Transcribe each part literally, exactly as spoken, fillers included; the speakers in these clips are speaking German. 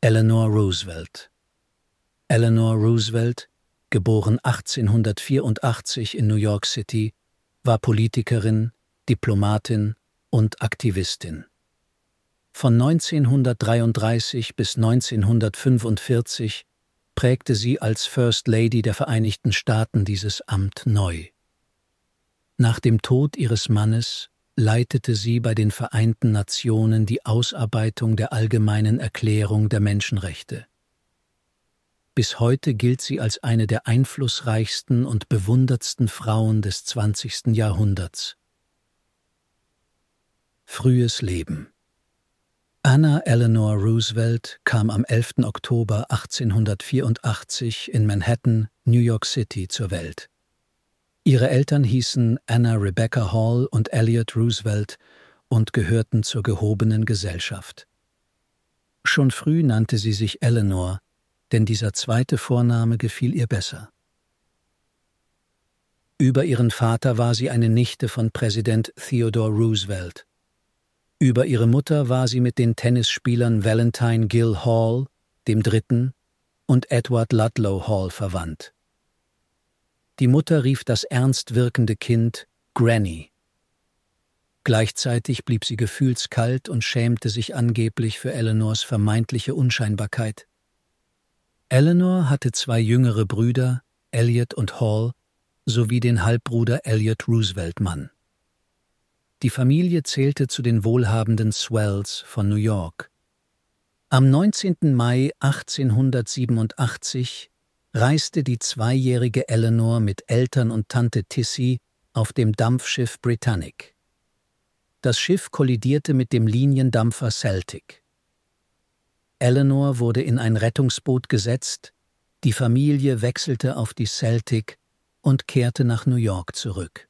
Eleanor Roosevelt. Eleanor Roosevelt, geboren achtzehnhundertvierundachtzig in New York City, war Politikerin, Diplomatin und Aktivistin. Von neunzehnhundertdreiunddreißig bis neunzehnhundertfünfundvierzig prägte sie als First Lady der Vereinigten Staaten dieses Amt neu. Nach dem Tod ihres Mannes leitete sie bei den Vereinten Nationen die Ausarbeitung der Allgemeinen Erklärung der Menschenrechte. Bis heute gilt sie als eine der einflussreichsten und bewundertsten Frauen des zwanzigsten Jahrhunderts. Frühes Leben. Anna Eleanor Roosevelt kam am elften Oktober achtzehnhundertvierundachtzig in Manhattan, New York City, zur Welt. Ihre Eltern hießen Anna Rebecca Hall und Elliot Roosevelt und gehörten zur gehobenen Gesellschaft. Schon früh nannte sie sich Eleanor, denn dieser zweite Vorname gefiel ihr besser. Über ihren Vater war sie eine Nichte von Präsident Theodore Roosevelt. Über ihre Mutter war sie mit den Tennisspielern Valentine Gill Hall, dem Dritten, und Edward Ludlow Hall verwandt. Die Mutter rief das ernst wirkende Kind Granny. Gleichzeitig blieb sie gefühlskalt und schämte sich angeblich für Eleanors vermeintliche Unscheinbarkeit. Eleanor hatte zwei jüngere Brüder, Elliot und Hall, sowie den Halbbruder Elliot Roosevelt-Mann. Die Familie zählte zu den wohlhabenden Swells von New York. Am neunzehnten Mai achtzehnhundertsiebenundachtzig reiste die zweijährige Eleanor mit Eltern und Tante Tissy auf dem Dampfschiff Britannic. Das Schiff kollidierte mit dem Liniendampfer Celtic. Eleanor wurde in ein Rettungsboot gesetzt, die Familie wechselte auf die Celtic und kehrte nach New York zurück.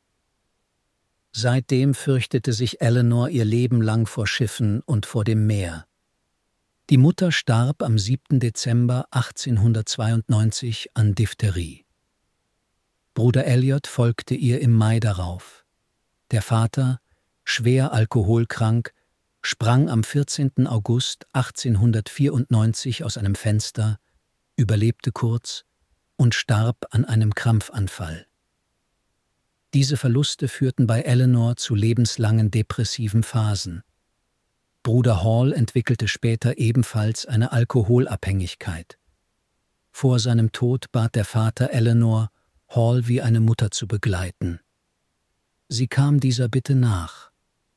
Seitdem fürchtete sich Eleanor ihr Leben lang vor Schiffen und vor dem Meer. Die Mutter starb am siebten Dezember achtzehnhundertzweiundneunzig an Diphtherie. Bruder Elliot folgte ihr im Mai darauf. Der Vater, schwer alkoholkrank, sprang am vierzehnten August achtzehnhundertvierundneunzig aus einem Fenster, überlebte kurz und starb an einem Krampfanfall. Diese Verluste führten bei Eleanor zu lebenslangen depressiven Phasen. Bruder Hall entwickelte später ebenfalls eine Alkoholabhängigkeit. Vor seinem Tod bat der Vater Eleanor, Hall wie eine Mutter zu begleiten. Sie kam dieser Bitte nach.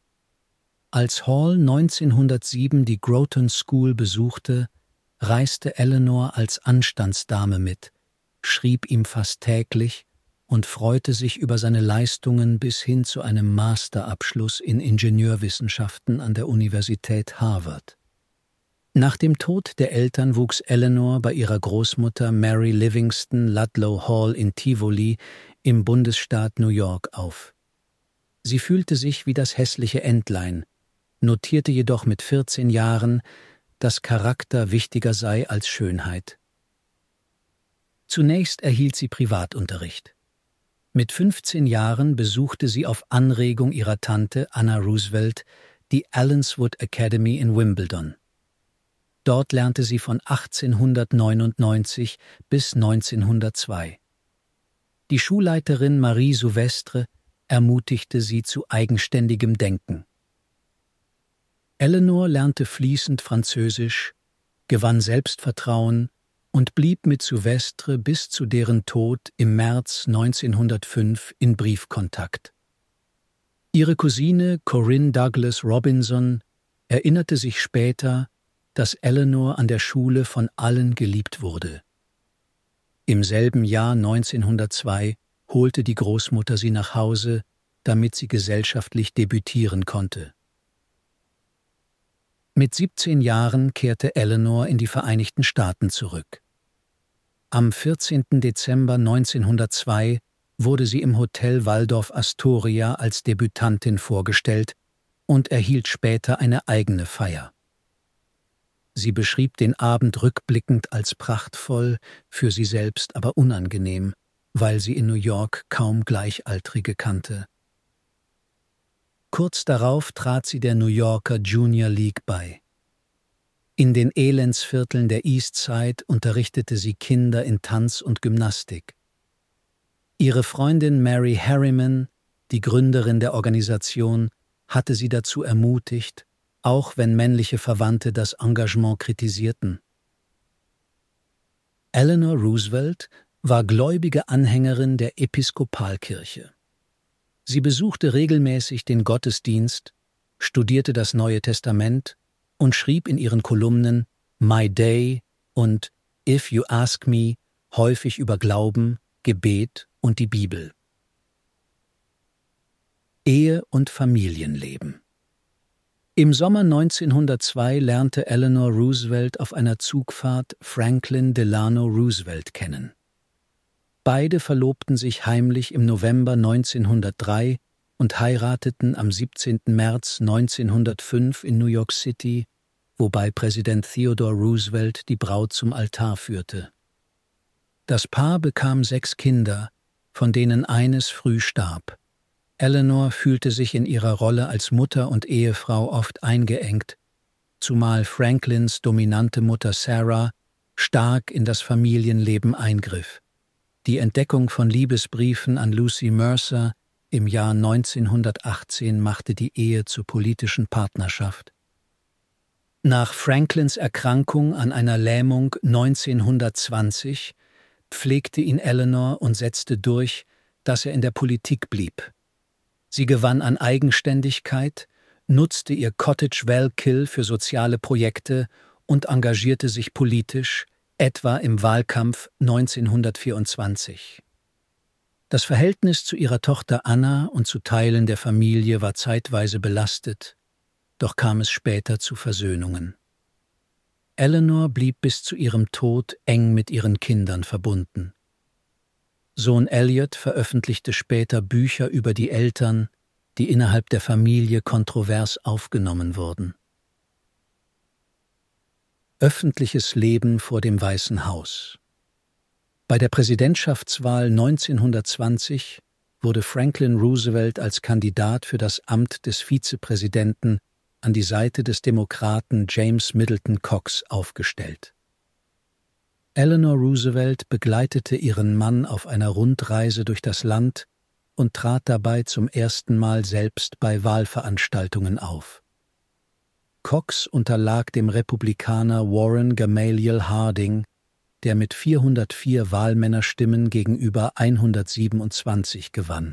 Als Hall neunzehnhundertsieben die Groton School besuchte, reiste Eleanor als Anstandsdame mit, schrieb ihm fast täglich und freute sich über seine Leistungen bis hin zu einem Masterabschluss in Ingenieurwissenschaften an der Universität Harvard. Nach dem Tod der Eltern wuchs Eleanor bei ihrer Großmutter Mary Livingston Ludlow Hall in Tivoli im Bundesstaat New York auf. Sie fühlte sich wie das hässliche Entlein, notierte jedoch mit vierzehn Jahren, dass Charakter wichtiger sei als Schönheit. Zunächst erhielt sie Privatunterricht. Mit fünfzehn Jahren besuchte sie auf Anregung ihrer Tante Anna Roosevelt die Allenswood Academy in Wimbledon. Dort lernte sie von achtzehnhundertneunundneunzig bis neunzehnhundertzwei. Die Schulleiterin Marie Souvestre ermutigte sie zu eigenständigem Denken. Eleanor lernte fließend Französisch, gewann Selbstvertrauen und blieb mit Souvestre bis zu deren Tod im März neunzehnhundertfünf in Briefkontakt. Ihre Cousine Corinne Douglas Robinson erinnerte sich später, dass Eleanor an der Schule von allen geliebt wurde. Im selben Jahr neunzehnhundertzwei holte die Großmutter sie nach Hause, damit sie gesellschaftlich debütieren konnte. Mit siebzehn Jahren kehrte Eleanor in die Vereinigten Staaten zurück. Am vierzehnten Dezember neunzehnhundertzwei wurde sie im Hotel Waldorf Astoria als Debütantin vorgestellt und erhielt später eine eigene Feier. Sie beschrieb den Abend rückblickend als prachtvoll, für sie selbst aber unangenehm, weil sie in New York kaum Gleichaltrige kannte. Kurz darauf trat sie der New Yorker Junior League bei. In den Elendsvierteln der East Side unterrichtete sie Kinder in Tanz und Gymnastik. Ihre Freundin Mary Harriman, die Gründerin der Organisation, hatte sie dazu ermutigt, auch wenn männliche Verwandte das Engagement kritisierten. Eleanor Roosevelt war gläubige Anhängerin der Episkopalkirche. Sie besuchte regelmäßig den Gottesdienst, studierte das Neue Testament und schrieb in ihren Kolumnen My Day und If You Ask Me häufig über Glauben, Gebet und die Bibel. Ehe und Familienleben. Im Sommer neunzehnhundertzwei lernte Eleanor Roosevelt auf einer Zugfahrt Franklin Delano Roosevelt kennen. Beide verlobten sich heimlich im November neunzehnhundertdrei und heirateten am siebzehnten März neunzehnhundertfünf in New York City, wobei Präsident Theodore Roosevelt die Braut zum Altar führte. Das Paar bekam sechs Kinder, von denen eines früh starb. Eleanor fühlte sich in ihrer Rolle als Mutter und Ehefrau oft eingeengt, zumal Franklins dominante Mutter Sarah stark in das Familienleben eingriff. Die Entdeckung von Liebesbriefen an Lucy Mercer im Jahr neunzehnhundertachtzehn machte die Ehe zur politischen Partnerschaft. Nach Franklins Erkrankung an einer Lähmung neunzehnhundertzwanzig pflegte ihn Eleanor und setzte durch, dass er in der Politik blieb. Sie gewann an Eigenständigkeit, nutzte ihr Cottage Wellkill für soziale Projekte und engagierte sich politisch, etwa im Wahlkampf neunzehnhundertvierundzwanzig. Das Verhältnis zu ihrer Tochter Anna und zu Teilen der Familie war zeitweise belastet, doch kam es später zu Versöhnungen. Eleanor blieb bis zu ihrem Tod eng mit ihren Kindern verbunden. Sohn Elliot veröffentlichte später Bücher über die Eltern, die innerhalb der Familie kontrovers aufgenommen wurden. Öffentliches Leben vor dem Weißen Haus. Bei der Präsidentschaftswahl neunzehnhundertzwanzig wurde Franklin Roosevelt als Kandidat für das Amt des Vizepräsidenten an die Seite des Demokraten James Middleton Cox aufgestellt. Eleanor Roosevelt begleitete ihren Mann auf einer Rundreise durch das Land und trat dabei zum ersten Mal selbst bei Wahlveranstaltungen auf. Cox unterlag dem Republikaner Warren Gamaliel Harding, der mit vierhundertvier Wahlmännerstimmen gegenüber hundertsiebenundzwanzig gewann.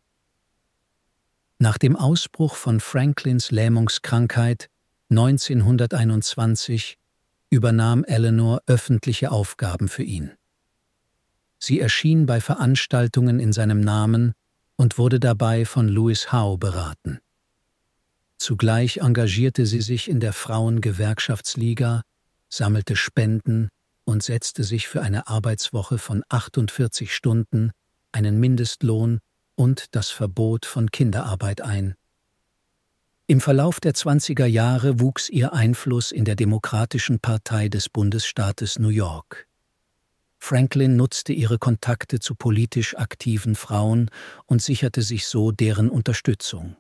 Nach dem Ausbruch von Franklins Lähmungskrankheit neunzehnhunderteinundzwanzig übernahm Eleanor öffentliche Aufgaben für ihn. Sie erschien bei Veranstaltungen in seinem Namen und wurde dabei von Louis Howe beraten. Zugleich engagierte sie sich in der Frauengewerkschaftsliga, sammelte Spenden und setzte sich für eine Arbeitswoche von achtundvierzig Stunden, einen Mindestlohn und das Verbot von Kinderarbeit ein. Im Verlauf der zwanziger Jahre wuchs ihr Einfluss in der Demokratischen Partei des Bundesstaates New York. Franklin nutzte ihre Kontakte zu politisch aktiven Frauen und sicherte sich so deren Unterstützung.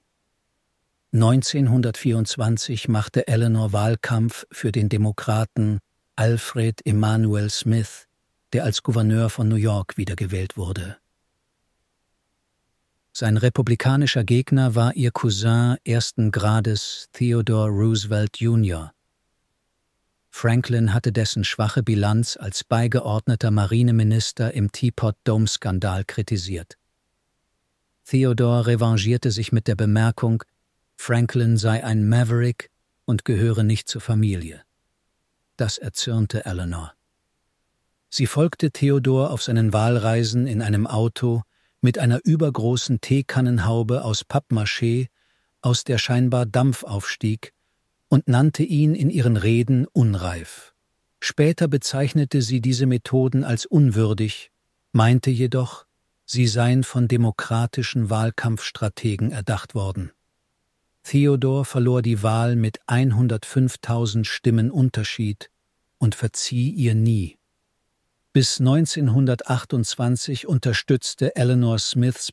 neunzehnhundertvierundzwanzig machte Eleanor Wahlkampf für den Demokraten Alfred Emanuel Smith, der als Gouverneur von New York wiedergewählt wurde. Sein republikanischer Gegner war ihr Cousin ersten Grades Theodore Roosevelt Junior Franklin hatte dessen schwache Bilanz als beigeordneter Marineminister im Teapot-Dome-Skandal kritisiert. Theodore revanchierte sich mit der Bemerkung, Franklin sei ein Maverick und gehöre nicht zur Familie. Das erzürnte Eleanor. Sie folgte Theodor auf seinen Wahlreisen in einem Auto mit einer übergroßen Teekannenhaube aus Pappmaché, aus der scheinbar Dampf aufstieg, und nannte ihn in ihren Reden unreif. Später bezeichnete sie diese Methoden als unwürdig, meinte jedoch, sie seien von demokratischen Wahlkampfstrategen erdacht worden. Theodor verlor die Wahl mit hundertfünftausend Stimmen Unterschied und verzieh ihr nie. Bis neunzehnhundertachtundzwanzig unterstützte Eleanor Smiths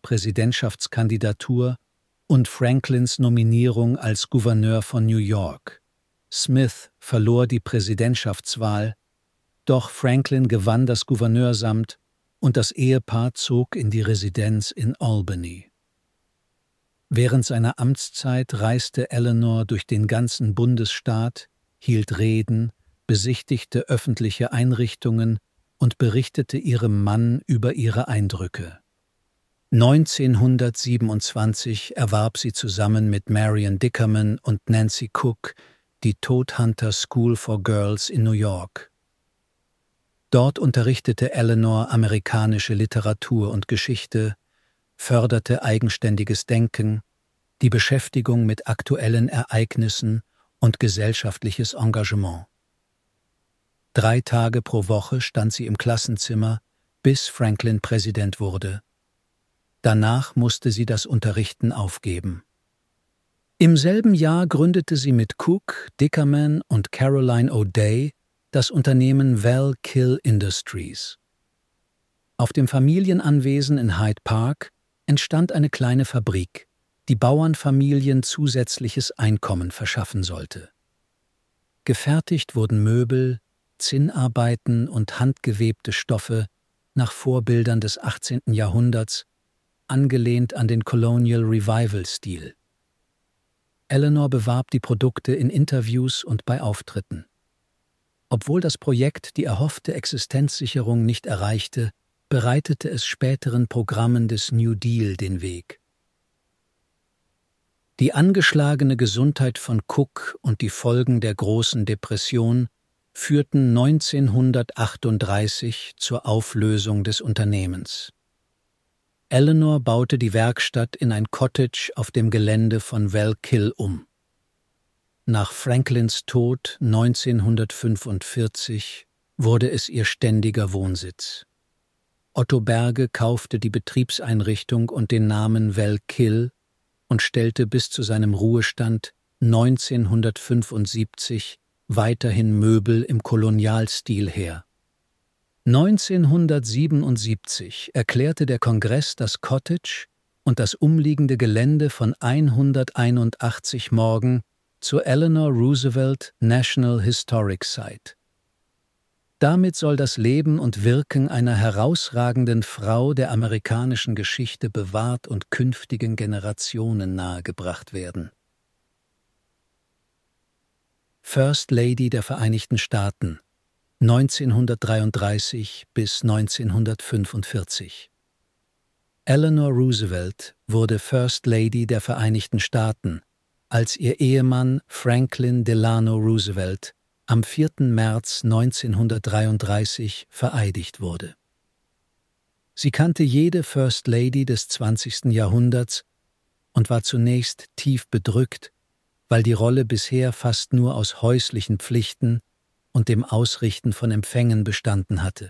Präsidentschaftskandidatur und Franklins Nominierung als Gouverneur von New York. Smith verlor die Präsidentschaftswahl, doch Franklin gewann das Gouverneursamt und das Ehepaar zog in die Residenz in Albany. Während seiner Amtszeit reiste Eleanor durch den ganzen Bundesstaat, hielt Reden, besichtigte öffentliche Einrichtungen und berichtete ihrem Mann über ihre Eindrücke. neunzehnhundertsiebenundzwanzig erwarb sie zusammen mit Marion Dickerman und Nancy Cook die Todhunter School for Girls in New York. Dort unterrichtete Eleanor amerikanische Literatur und Geschichte, förderte eigenständiges Denken, die Beschäftigung mit aktuellen Ereignissen und gesellschaftliches Engagement. Drei Tage pro Woche stand sie im Klassenzimmer, bis Franklin Präsident wurde. Danach musste sie das Unterrichten aufgeben. Im selben Jahr gründete sie mit Cook, Dickerman und Caroline O'Day das Unternehmen Val-Kill Industries. Auf dem Familienanwesen in Hyde Park entstand eine kleine Fabrik, die Bauernfamilien zusätzliches Einkommen verschaffen sollte. Gefertigt wurden Möbel, Zinnarbeiten und handgewebte Stoffe nach Vorbildern des achtzehnten Jahrhunderts, angelehnt an den Colonial Revival-Stil. Eleanor bewarb die Produkte in Interviews und bei Auftritten. Obwohl das Projekt die erhoffte Existenzsicherung nicht erreichte, bereitete es späteren Programmen des New Deal den Weg. Die angeschlagene Gesundheit von Cook und die Folgen der Großen Depression führten neunzehnhundertachtunddreißig zur Auflösung des Unternehmens. Eleanor baute die Werkstatt in ein Cottage auf dem Gelände von Val-Kill um. Nach Franklins Tod neunzehnhundertfünfundvierzig wurde es ihr ständiger Wohnsitz. Otto Berge kaufte die Betriebseinrichtung und den Namen Val-Kill und stellte bis zu seinem Ruhestand neunzehnhundertfünfundsiebzig weiterhin Möbel im Kolonialstil her. neunzehnhundertsiebenundsiebzig erklärte der Kongress das Cottage und das umliegende Gelände von hunderteinundachtzig Morgan zur Eleanor Roosevelt National Historic Site. Damit soll das Leben und Wirken einer herausragenden Frau der amerikanischen Geschichte bewahrt und künftigen Generationen nahegebracht werden. First Lady der Vereinigten Staaten neunzehnhundertdreiunddreißig bis neunzehnhundertfünfundvierzig. Eleanor Roosevelt wurde First Lady der Vereinigten Staaten, als ihr Ehemann Franklin Delano Roosevelt am vierten März neunzehnhundertdreiunddreißig vereidigt wurde. Sie kannte jede First Lady des zwanzigsten Jahrhunderts und war zunächst tief bedrückt, weil die Rolle bisher fast nur aus häuslichen Pflichten und dem Ausrichten von Empfängen bestanden hatte.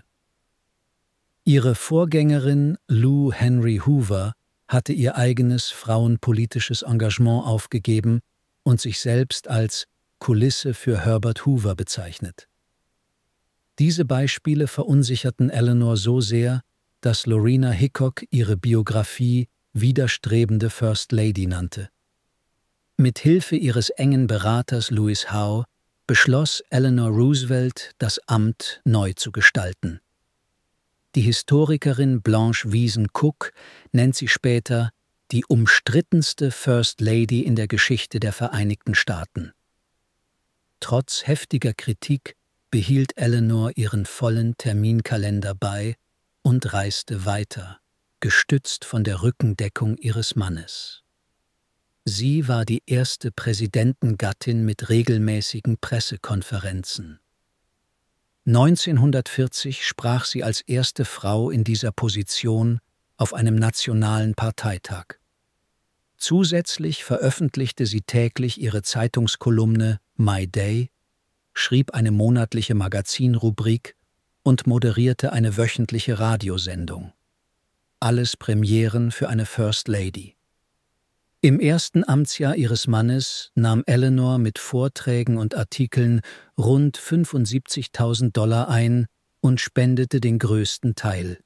Ihre Vorgängerin Lou Henry Hoover hatte ihr eigenes frauenpolitisches Engagement aufgegeben und sich selbst als Kulisse für Herbert Hoover bezeichnet. Diese Beispiele verunsicherten Eleanor so sehr, dass Lorena Hickok ihre Biografie widerstrebende First Lady nannte. Mit Hilfe ihres engen Beraters Louis Howe beschloss Eleanor Roosevelt, das Amt neu zu gestalten. Die Historikerin Blanche Wiesen Cook nennt sie später die umstrittenste First Lady in der Geschichte der Vereinigten Staaten. Trotz heftiger Kritik behielt Eleanor ihren vollen Terminkalender bei und reiste weiter, gestützt von der Rückendeckung ihres Mannes. Sie war die erste Präsidentengattin mit regelmäßigen Pressekonferenzen. neunzehnhundertvierzig sprach sie als erste Frau in dieser Position auf einem nationalen Parteitag. Zusätzlich veröffentlichte sie täglich ihre Zeitungskolumne My Day, schrieb eine monatliche Magazinrubrik und moderierte eine wöchentliche Radiosendung. Alles Premieren für eine First Lady. Im ersten Amtsjahr ihres Mannes nahm Eleanor mit Vorträgen und Artikeln rund fünfundsiebzigtausend Dollar ein und spendete den größten Teil.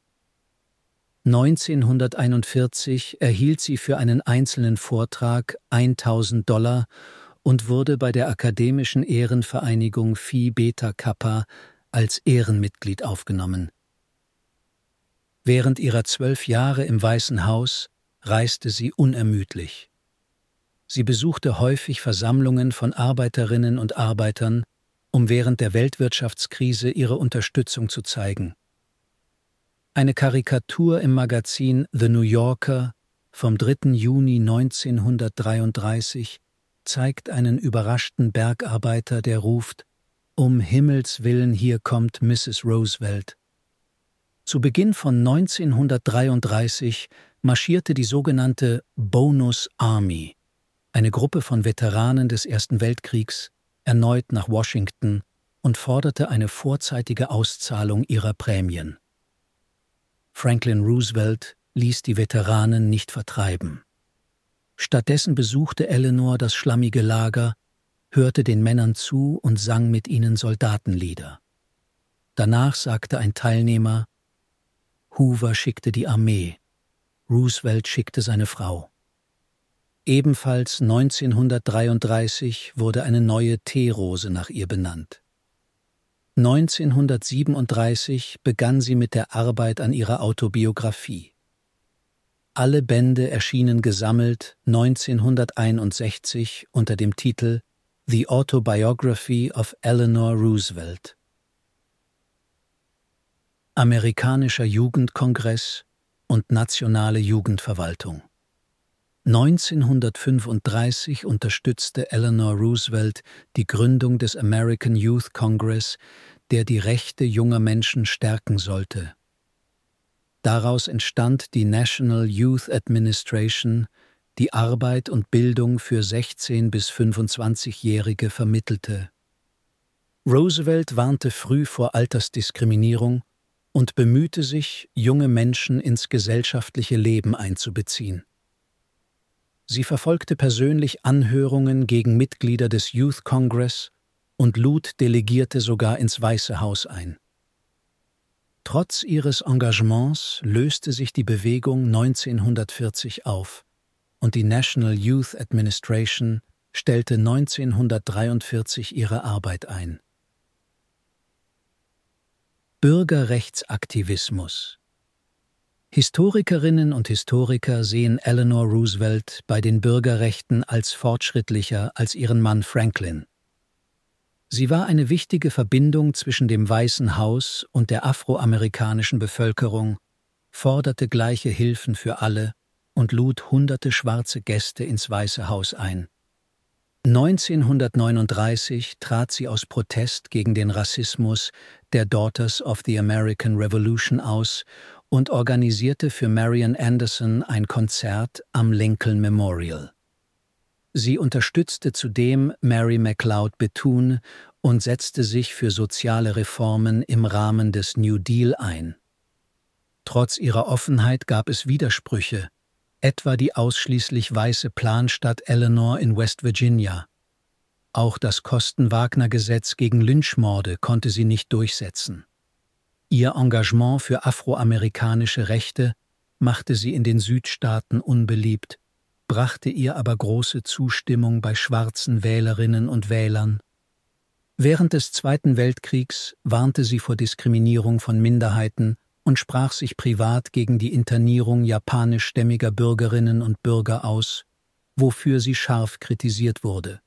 neunzehnhunderteinundvierzig erhielt sie für einen einzelnen Vortrag eintausend Dollar und wurde bei der akademischen Ehrenvereinigung Phi Beta Kappa als Ehrenmitglied aufgenommen. Während ihrer zwölf Jahre im Weißen Haus reiste sie unermüdlich. Sie besuchte häufig Versammlungen von Arbeiterinnen und Arbeitern, um während der Weltwirtschaftskrise ihre Unterstützung zu zeigen. Eine Karikatur im Magazin The New Yorker vom dritten Juni neunzehnhundertdreiunddreißig zeigt einen überraschten Bergarbeiter, der ruft: »Um Himmels Willen, hier kommt Misses Roosevelt.« Zu Beginn von neunzehnhundertdreiunddreißig marschierte die sogenannte Bonus Army, eine Gruppe von Veteranen des Ersten Weltkriegs, erneut nach Washington und forderte eine vorzeitige Auszahlung ihrer Prämien. Franklin Roosevelt ließ die Veteranen nicht vertreiben. Stattdessen besuchte Eleanor das schlammige Lager, hörte den Männern zu und sang mit ihnen Soldatenlieder. Danach sagte ein Teilnehmer: Hoover schickte die Armee, Roosevelt schickte seine Frau. Ebenfalls neunzehnhundertdreiunddreißig wurde eine neue Teerose nach ihr benannt. neunzehnhundertsiebenunddreißig begann sie mit der Arbeit an ihrer Autobiografie. Alle Bände erschienen gesammelt neunzehnhunderteinundsechzig unter dem Titel The Autobiography of Eleanor Roosevelt. Amerikanischer Jugendkongress und Nationale Jugendverwaltung. neunzehnhundertfünfunddreißig unterstützte Eleanor Roosevelt die Gründung des American Youth Congress, der die Rechte junger Menschen stärken sollte. Daraus entstand die National Youth Administration, die Arbeit und Bildung für sechzehn- bis fünfundzwanzigjährige vermittelte. Roosevelt warnte früh vor Altersdiskriminierung und bemühte sich, junge Menschen ins gesellschaftliche Leben einzubeziehen. Sie verfolgte persönlich Anhörungen gegen Mitglieder des Youth Congress und lud Delegierte sogar ins Weiße Haus ein. Trotz ihres Engagements löste sich die Bewegung neunzehnhundertvierzig auf und die National Youth Administration stellte neunzehnhundertdreiundvierzig ihre Arbeit ein. Bürgerrechtsaktivismus. Historikerinnen und Historiker sehen Eleanor Roosevelt bei den Bürgerrechten als fortschrittlicher als ihren Mann Franklin. Sie war eine wichtige Verbindung zwischen dem Weißen Haus und der afroamerikanischen Bevölkerung, forderte gleiche Hilfen für alle und lud hunderte schwarze Gäste ins Weiße Haus ein. neunzehnhundertneununddreißig trat sie aus Protest gegen den Rassismus der Daughters of the American Revolution aus und organisierte für Marian Anderson ein Konzert am Lincoln Memorial. Sie unterstützte zudem Mary McLeod Bethune und setzte sich für soziale Reformen im Rahmen des New Deal ein. Trotz ihrer Offenheit gab es Widersprüche, etwa die ausschließlich weiße Planstadt Eleanor in West Virginia. Auch das Kosten-Wagner-Gesetz gegen Lynchmorde konnte sie nicht durchsetzen. Ihr Engagement für afroamerikanische Rechte machte sie in den Südstaaten unbeliebt, brachte ihr aber große Zustimmung bei schwarzen Wählerinnen und Wählern. Während des Zweiten Weltkriegs warnte sie vor Diskriminierung von Minderheiten und sprach sich privat gegen die Internierung japanischstämmiger Bürgerinnen und Bürger aus, wofür sie scharf kritisiert wurde.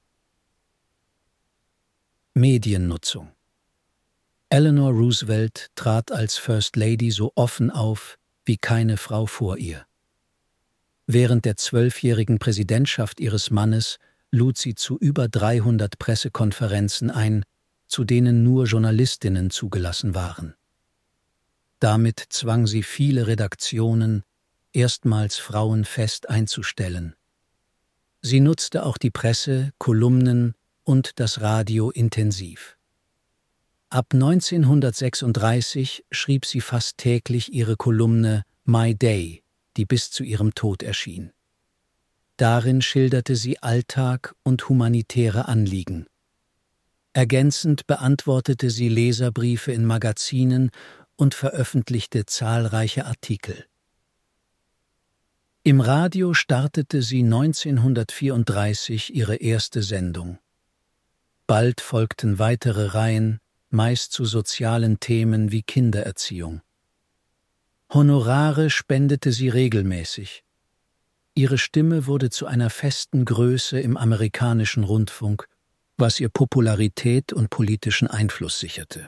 Mediennutzung. Eleanor Roosevelt trat als First Lady so offen auf wie keine Frau vor ihr. Während der zwölfjährigen Präsidentschaft ihres Mannes lud sie zu über dreihundert Pressekonferenzen ein, zu denen nur Journalistinnen zugelassen waren. Damit zwang sie viele Redaktionen, erstmals Frauen fest einzustellen. Sie nutzte auch die Presse, Kolumnen und das Radio intensiv. Ab neunzehnhundertsechsunddreißig schrieb sie fast täglich ihre Kolumne My Day, die bis zu ihrem Tod erschien. Darin schilderte sie Alltag und humanitäre Anliegen. Ergänzend beantwortete sie Leserbriefe in Magazinen und veröffentlichte zahlreiche Artikel. Im Radio startete sie neunzehnhundertvierunddreißig ihre erste Sendung. Bald folgten weitere Reihen, meist zu sozialen Themen wie Kindererziehung. Honorare spendete sie regelmäßig. Ihre Stimme wurde zu einer festen Größe im amerikanischen Rundfunk, was ihr Popularität und politischen Einfluss sicherte.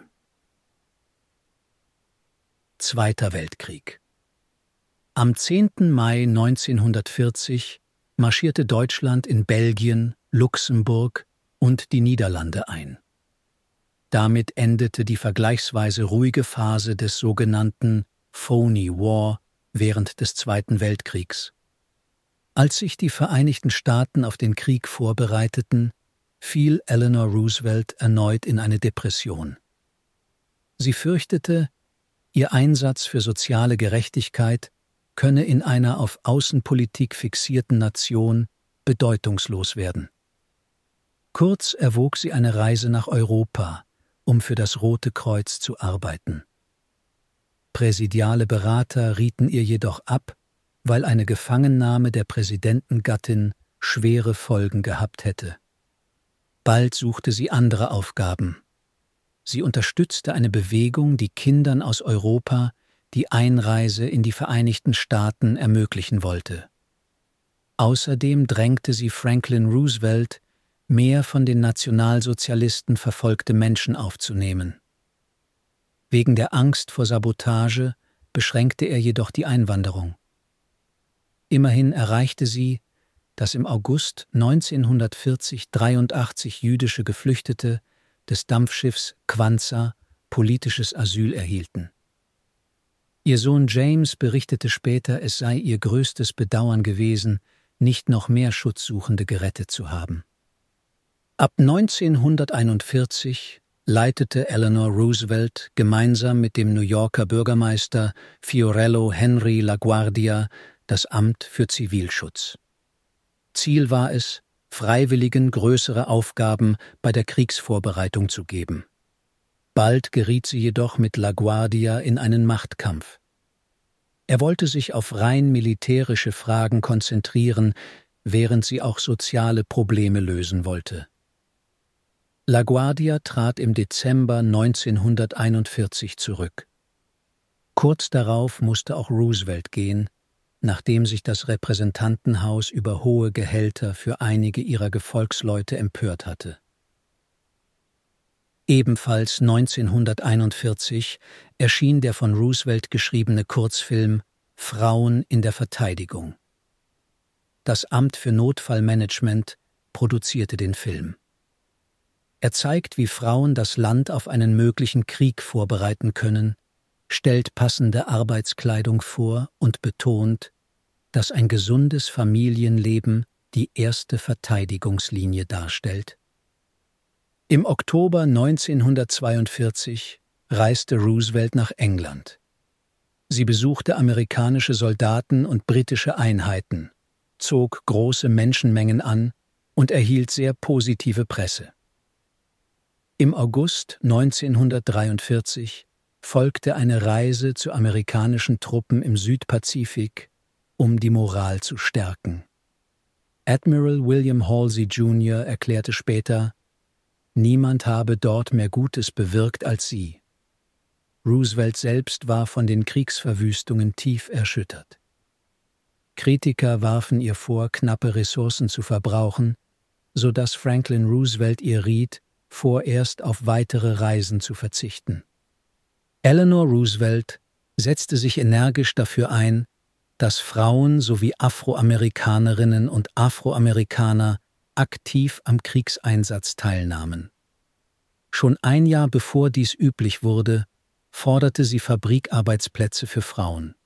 Zweiter Weltkrieg. Am zehnten Mai neunzehnhundertvierzig marschierte Deutschland in Belgien, Luxemburg und die Niederlande ein. Damit endete die vergleichsweise ruhige Phase des sogenannten Phony War während des Zweiten Weltkriegs. Als sich die Vereinigten Staaten auf den Krieg vorbereiteten, fiel Eleanor Roosevelt erneut in eine Depression. Sie fürchtete, ihr Einsatz für soziale Gerechtigkeit könne in einer auf Außenpolitik fixierten Nation bedeutungslos werden. Kurz erwog sie eine Reise nach Europa, um für das Rote Kreuz zu arbeiten. Präsidiale Berater rieten ihr jedoch ab, weil eine Gefangennahme der Präsidentengattin schwere Folgen gehabt hätte. Bald suchte sie andere Aufgaben. Sie unterstützte eine Bewegung, die Kindern aus Europa die Einreise in die Vereinigten Staaten ermöglichen wollte. Außerdem drängte sie Franklin Roosevelt, mehr von den Nationalsozialisten verfolgte Menschen aufzunehmen. Wegen der Angst vor Sabotage beschränkte er jedoch die Einwanderung. Immerhin erreichte sie, dass im August neunzehnhundertvierzig dreiundachtzig jüdische Geflüchtete des Dampfschiffs Quanza politisches Asyl erhielten. Ihr Sohn James berichtete später, es sei ihr größtes Bedauern gewesen, nicht noch mehr Schutzsuchende gerettet zu haben. Ab neunzehnhunderteinundvierzig leitete Eleanor Roosevelt gemeinsam mit dem New Yorker Bürgermeister Fiorello Henry LaGuardia das Amt für Zivilschutz. Ziel war es, Freiwilligen größere Aufgaben bei der Kriegsvorbereitung zu geben. Bald geriet sie jedoch mit LaGuardia in einen Machtkampf. Er wollte sich auf rein militärische Fragen konzentrieren, während sie auch soziale Probleme lösen wollte. LaGuardia trat im Dezember neunzehnhunderteinundvierzig zurück. Kurz darauf musste auch Roosevelt gehen, nachdem sich das Repräsentantenhaus über hohe Gehälter für einige ihrer Gefolgsleute empört hatte. Ebenfalls neunzehnhunderteinundvierzig erschien der von Roosevelt geschriebene Kurzfilm »Frauen in der Verteidigung«. Das Amt für Notfallmanagement produzierte den Film. Er zeigt, wie Frauen das Land auf einen möglichen Krieg vorbereiten können, stellt passende Arbeitskleidung vor und betont, dass ein gesundes Familienleben die erste Verteidigungslinie darstellt. Im Oktober neunzehnhundertzweiundvierzig reiste Roosevelt nach England. Sie besuchte amerikanische Soldaten und britische Einheiten, zog große Menschenmengen an und erhielt sehr positive Presse. Im August neunzehnhundertdreiundvierzig folgte eine Reise zu amerikanischen Truppen im Südpazifik, um die Moral zu stärken. Admiral William Halsey Junior erklärte später, niemand habe dort mehr Gutes bewirkt als sie. Roosevelt selbst war von den Kriegsverwüstungen tief erschüttert. Kritiker warfen ihr vor, knappe Ressourcen zu verbrauchen, sodass Franklin Roosevelt ihr riet, vorerst auf weitere Reisen zu verzichten. Eleanor Roosevelt setzte sich energisch dafür ein, dass Frauen sowie Afroamerikanerinnen und Afroamerikaner aktiv am Kriegseinsatz teilnahmen. Schon ein Jahr bevor dies üblich wurde, forderte sie Fabrikarbeitsplätze für Frauen.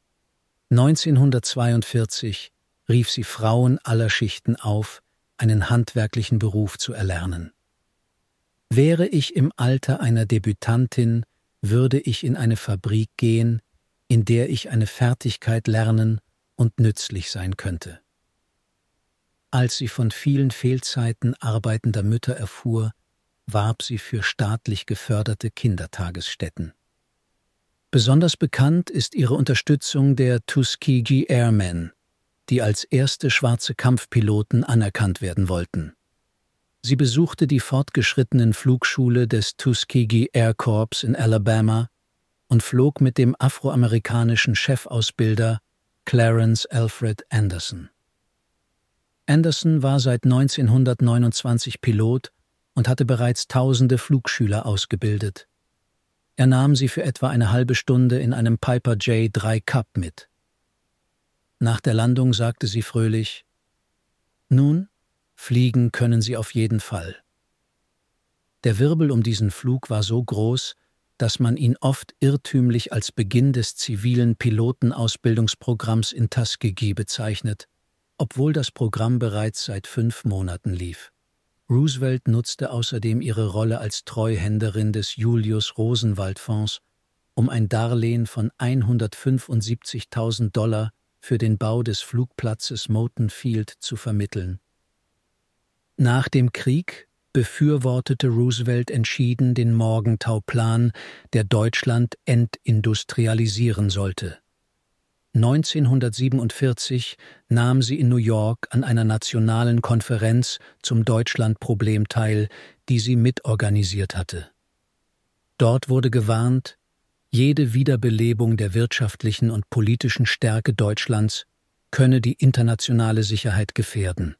neunzehnhundertzweiundvierzig rief sie Frauen aller Schichten auf, einen handwerklichen Beruf zu erlernen. Wäre ich im Alter einer Debütantin, würde ich in eine Fabrik gehen, in der ich eine Fertigkeit lernen und nützlich sein könnte. Als sie von vielen Fehlzeiten arbeitender Mütter erfuhr, warb sie für staatlich geförderte Kindertagesstätten. Besonders bekannt ist ihre Unterstützung der Tuskegee Airmen, die als erste schwarze Kampfpiloten anerkannt werden wollten. Sie besuchte die fortgeschrittenen Flugschule des Tuskegee Air Corps in Alabama und flog mit dem afroamerikanischen Chefausbilder Clarence Alfred Anderson. Anderson war seit neunzehnhundertneunundzwanzig Pilot und hatte bereits tausende Flugschüler ausgebildet. Er nahm sie für etwa eine halbe Stunde in einem Piper J drei Cup mit. Nach der Landung sagte sie fröhlich: »Nun, fliegen können Sie auf jeden Fall.« Der Wirbel um diesen Flug war so groß, dass man ihn oft irrtümlich als Beginn des zivilen Pilotenausbildungsprogramms in Tuskegee bezeichnet, obwohl das Programm bereits seit fünf Monaten lief. Roosevelt nutzte außerdem ihre Rolle als Treuhänderin des Julius-Rosenwald-Fonds, um ein Darlehen von hundertfünfundsiebzigtausend Dollar für den Bau des Flugplatzes Moton Field zu vermitteln. Nach dem Krieg befürwortete Roosevelt entschieden den Morgenthau-Plan, der Deutschland entindustrialisieren sollte. neunzehnhundertsiebenundvierzig nahm sie in New York an einer nationalen Konferenz zum Deutschlandproblem teil, die sie mitorganisiert hatte. Dort wurde gewarnt, jede Wiederbelebung der wirtschaftlichen und politischen Stärke Deutschlands könne die internationale Sicherheit gefährden.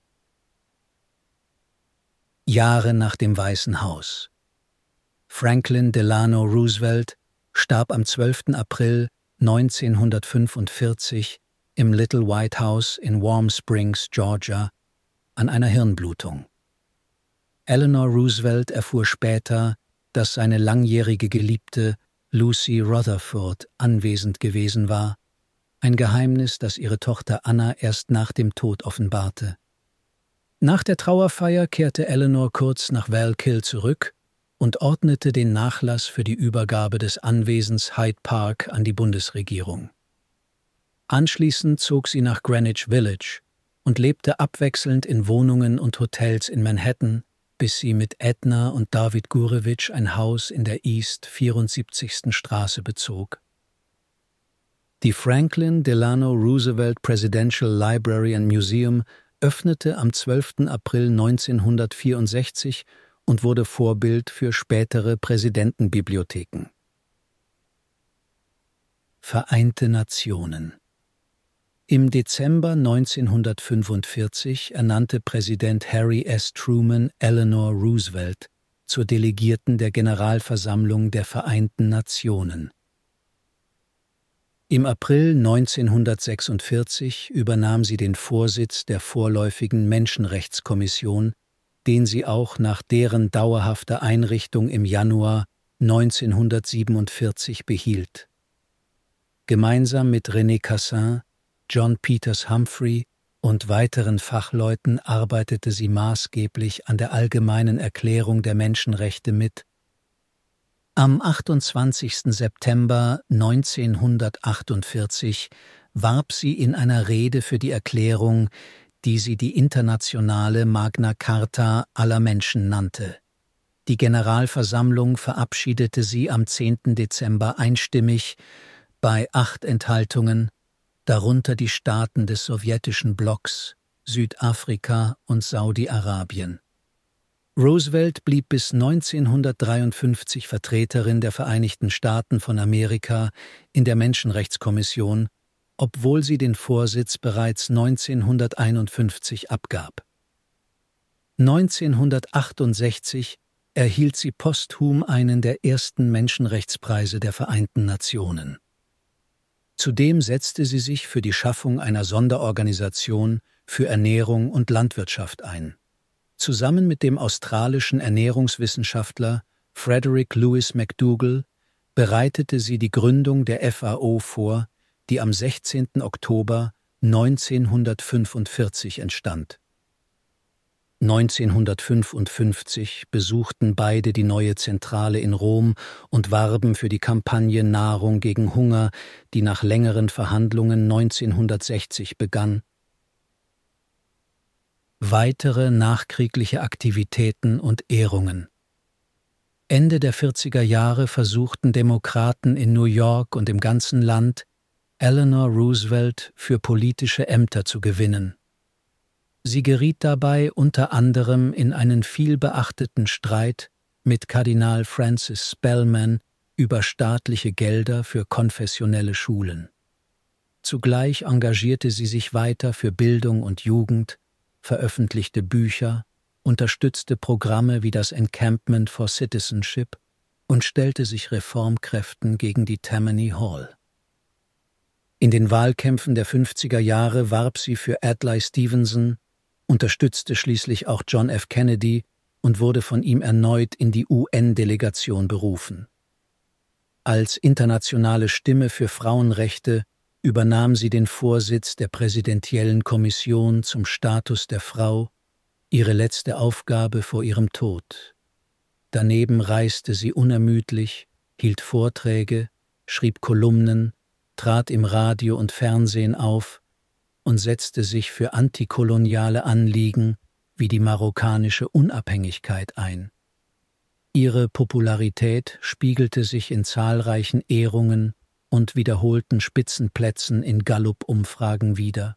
Jahre nach dem Weißen Haus. Franklin Delano Roosevelt starb am zwölften April neunzehnhundertfünfundvierzig im Little White House in Warm Springs, Georgia, an einer Hirnblutung. Eleanor Roosevelt erfuhr später, dass seine langjährige Geliebte Lucy Rutherford anwesend gewesen war, ein Geheimnis, das ihre Tochter Anna erst nach dem Tod offenbarte. Nach der Trauerfeier kehrte Eleanor kurz nach Wallkill zurück und ordnete den Nachlass für die Übergabe des Anwesens Hyde Park an die Bundesregierung. Anschließend zog sie nach Greenwich Village und lebte abwechselnd in Wohnungen und Hotels in Manhattan, bis sie mit Edna und David Gurewitsch ein Haus in der East vierundsiebzigsten Straße bezog. Die Franklin Delano Roosevelt Presidential Library and Museum öffnete am zwölften April neunzehnhundertvierundsechzig und wurde Vorbild für spätere Präsidentenbibliotheken. Vereinte Nationen. Im Dezember neunzehnhundertfünfundvierzig ernannte Präsident Harry S. Truman Eleanor Roosevelt zur Delegierten der Generalversammlung der Vereinten Nationen. Im April neunzehnhundertsechsundvierzig übernahm sie den Vorsitz der vorläufigen Menschenrechtskommission, den sie auch nach deren dauerhafter Einrichtung im Januar neunzehnhundertsiebenundvierzig behielt. Gemeinsam mit René Cassin, John Peters Humphrey und weiteren Fachleuten arbeitete sie maßgeblich an der Allgemeinen Erklärung der Menschenrechte mit. Am achtundzwanzigsten September neunzehnhundertachtundvierzig warb sie in einer Rede für die Erklärung, die sie die internationale Magna Carta aller Menschen nannte. Die Generalversammlung verabschiedete sie am zehnten Dezember einstimmig bei acht Enthaltungen, darunter die Staaten des sowjetischen Blocks, Südafrika und Saudi-Arabien. Roosevelt blieb bis neunzehnhundertdreiundfünfzig Vertreterin der Vereinigten Staaten von Amerika in der Menschenrechtskommission, obwohl sie den Vorsitz bereits neunzehnhunderteinundfünfzig abgab. neunzehnhundertachtundsechzig erhielt sie posthum einen der ersten Menschenrechtspreise der Vereinten Nationen. Zudem setzte sie sich für die Schaffung einer Sonderorganisation für Ernährung und Landwirtschaft ein. Zusammen mit dem australischen Ernährungswissenschaftler Frederick Lewis McDougall bereitete sie die Gründung der F A O vor, die am sechzehnten Oktober neunzehnhundertfünfundvierzig entstand. neunzehnhundertfünfundfünfzig besuchten beide die neue Zentrale in Rom und warben für die Kampagne Nahrung gegen Hunger, die nach längeren Verhandlungen neunzehnhundertsechzig begann. Weitere nachkriegliche Aktivitäten und Ehrungen. Ende der vierziger Jahre versuchten Demokraten in New York und im ganzen Land, Eleanor Roosevelt für politische Ämter zu gewinnen. Sie geriet dabei unter anderem in einen vielbeachteten Streit mit Kardinal Francis Spellman über staatliche Gelder für konfessionelle Schulen. Zugleich engagierte sie sich weiter für Bildung und Jugend, veröffentlichte Bücher, unterstützte Programme wie das Encampment for Citizenship und stellte sich Reformkräften gegen die Tammany Hall. In den Wahlkämpfen der fünfziger Jahre warb sie für Adlai Stevenson, unterstützte schließlich auch John F. Kennedy und wurde von ihm erneut in die U N-Delegation berufen. Als internationale Stimme für Frauenrechte übernahm sie den Vorsitz der Präsidentiellen Kommission zum Status der Frau, ihre letzte Aufgabe vor ihrem Tod. Daneben reiste sie unermüdlich, hielt Vorträge, schrieb Kolumnen, trat im Radio und Fernsehen auf und setzte sich für antikoloniale Anliegen wie die marokkanische Unabhängigkeit ein. Ihre Popularität spiegelte sich in zahlreichen Ehrungen und wiederholten Spitzenplätzen in Gallup-Umfragen wider.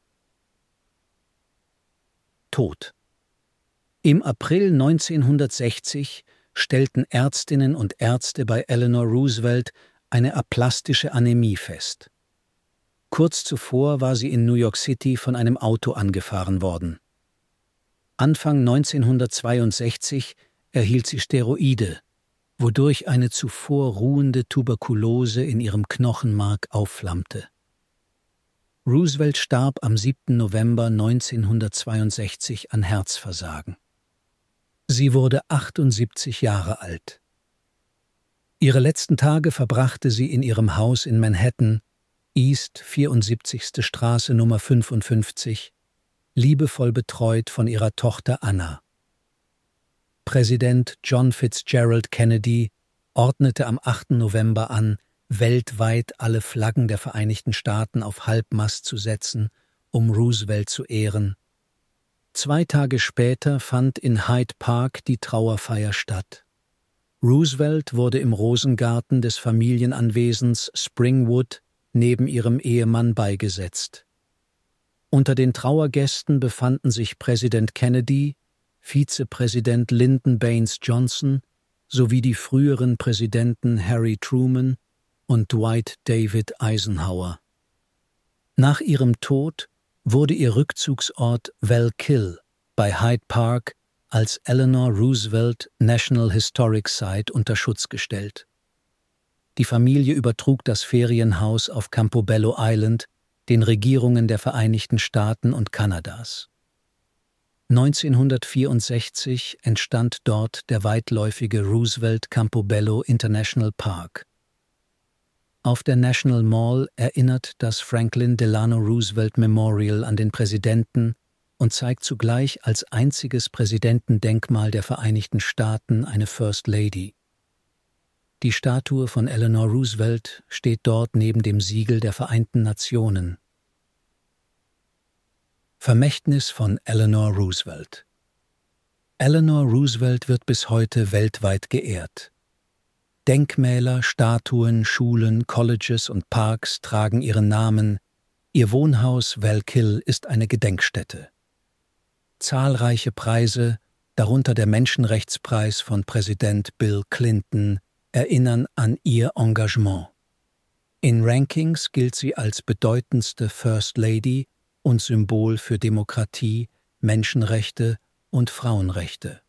Tod. Im April neunzehnhundertsechzig stellten Ärztinnen und Ärzte bei Eleanor Roosevelt eine aplastische Anämie fest. Kurz zuvor war sie in New York City von einem Auto angefahren worden. Anfang neunzehnhundertzweiundsechzig erhielt sie Steroide, wodurch eine zuvor ruhende Tuberkulose in ihrem Knochenmark aufflammte. Roosevelt starb am siebten November neunzehnhundertzweiundsechzig an Herzversagen. Sie wurde achtundsiebzig Jahre alt. Ihre letzten Tage verbrachte sie in ihrem Haus in Manhattan, East vierundsiebzigste Straße Nummer fünfundfünfzig, liebevoll betreut von ihrer Tochter Anna. Präsident John Fitzgerald Kennedy ordnete am achten November an, weltweit alle Flaggen der Vereinigten Staaten auf Halbmast zu setzen, um Roosevelt zu ehren. Zwei Tage später fand in Hyde Park die Trauerfeier statt. Roosevelt wurde im Rosengarten des Familienanwesens Springwood neben ihrem Ehemann beigesetzt. Unter den Trauergästen befanden sich Präsident Kennedy, Vizepräsident Lyndon Baines Johnson sowie die früheren Präsidenten Harry Truman und Dwight David Eisenhower. Nach ihrem Tod wurde ihr Rückzugsort Wallkill bei Hyde Park als Eleanor Roosevelt National Historic Site unter Schutz gestellt. Die Familie übertrug das Ferienhaus auf Campobello Island den Regierungen der Vereinigten Staaten und Kanadas. neunzehnhundertvierundsechzig entstand dort der weitläufige Roosevelt Campobello International Park. Auf der National Mall erinnert das Franklin Delano Roosevelt Memorial an den Präsidenten und zeigt zugleich als einziges Präsidentendenkmal der Vereinigten Staaten eine First Lady. Die Statue von Eleanor Roosevelt steht dort neben dem Siegel der Vereinten Nationen. Vermächtnis von Eleanor Roosevelt. Eleanor Roosevelt wird bis heute weltweit geehrt. Denkmäler, Statuen, Schulen, Colleges und Parks tragen ihren Namen. Ihr Wohnhaus Wallkill ist eine Gedenkstätte. Zahlreiche Preise, darunter der Menschenrechtspreis von Präsident Bill Clinton, erinnern an ihr Engagement. In Rankings gilt sie als bedeutendste First Lady und Symbol für Demokratie, Menschenrechte und Frauenrechte.